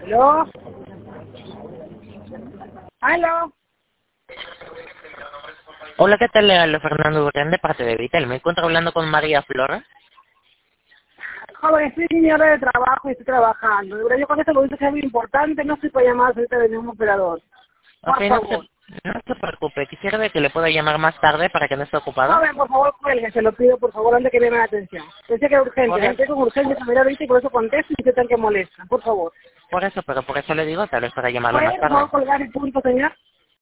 ¿Aló? ¿Aló? Hola, ¿qué tal? Le habla Fernando Durán de parte de Vital. Me encuentro hablando con María Flora. Joven, estoy en mi hora de trabajo y estoy trabajando. De verdad, yo con esto lo digo que es muy importante, no estoy para llamar ahorita de ningún operador. Ok, Por favor. no se preocupe. Quisiera ver que le pueda llamar más tarde para que no esté ocupado. Joven, por favor, cuelgue, se lo pido, por favor, antes que me llame la atención. Pensé que era urgente, Por la eso, entré con urgencia también ahorita y por eso contesto y qué tal que molesta. Por favor. pero por eso le digo, tal vez para llamarle ¿Puede, más por favor, tarde. colgar el punto, señor?